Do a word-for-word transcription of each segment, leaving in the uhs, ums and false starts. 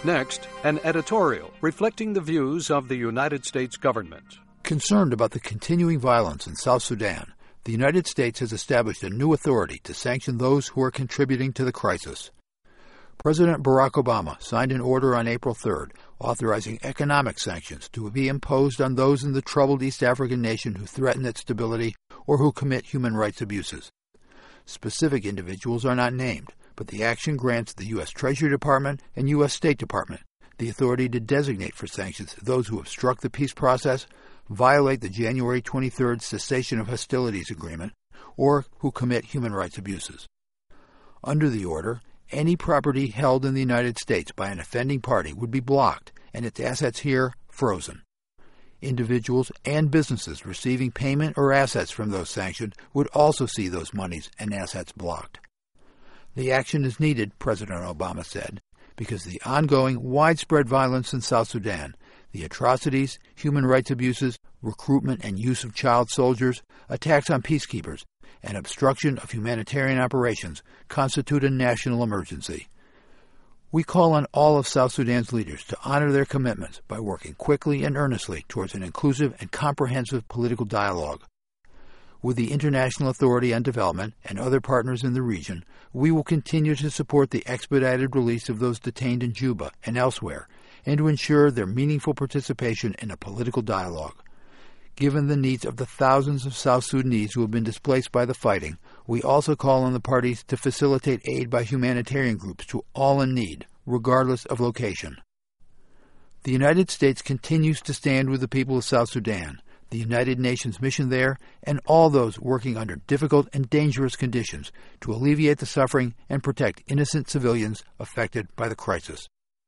Next, an editorial reflecting the views of the United States government. Concerned about the continuing violence in South Sudan, the United States has established a new authority to sanction those who are contributing to the crisis. President Barack Obama signed an order on April third authorizing economic sanctions to be imposed on those in the troubled East African nation who threaten its stability or who commit human rights abuses. Specific individuals are not named, but the action grants the U S Treasury Department and U S State Department the authority to designate for sanctions those who obstruct the peace process, violate the January twenty-third cessation of hostilities agreement, or who commit human rights abuses. Under the order, any property held in the United States by an offending party would be blocked and its assets here frozen. Individuals and businesses receiving payment or assets from those sanctions would also see those monies and assets blocked. The action is needed, President Obama said, because the ongoing widespread violence in South Sudan, the atrocities, human rights abuses, recruitment and use of child soldiers, attacks on peacekeepers, and obstruction of humanitarian operations constitute a national emergency. We call on all of South Sudan's leaders to honor their commitments by working quickly and earnestly towards an inclusive and comprehensive political dialogue. With the International Authority on Development and other partners in the region, we will continue to support the expedited release of those detained in Juba and elsewhere, and to ensure their meaningful participation in a political dialogue. Given the needs of the thousands of South Sudanese who have been displaced by the fighting, we also call on the parties to facilitate aid by humanitarian groups to all in need, regardless of location. The United States continues to stand with the people of South Sudan, the United Nations mission there, and all those working under difficult and dangerous conditions to alleviate the suffering and protect innocent civilians affected by the crisis.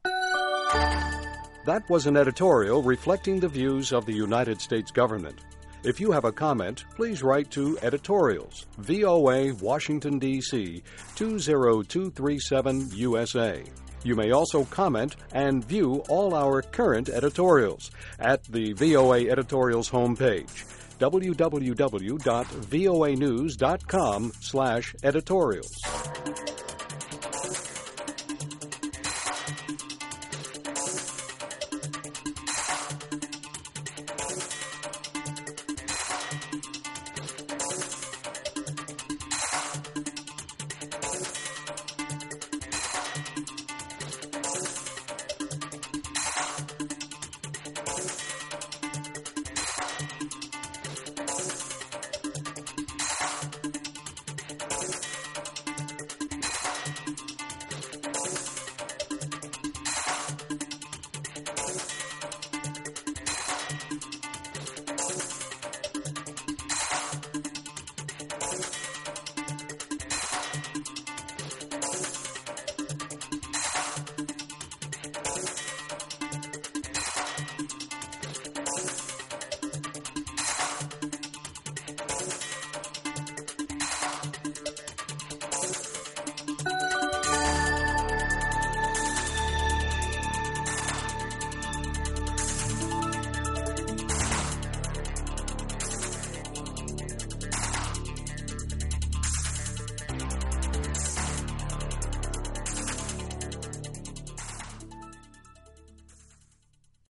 That was an editorial reflecting the views of the United States government. If you have a comment, please write to Editorials, V O A, Washington, D C two zero two three seven U S A. You may also comment and view all our current editorials at the V O A Editorials homepage, w w w dot voa news dot com slash editorials.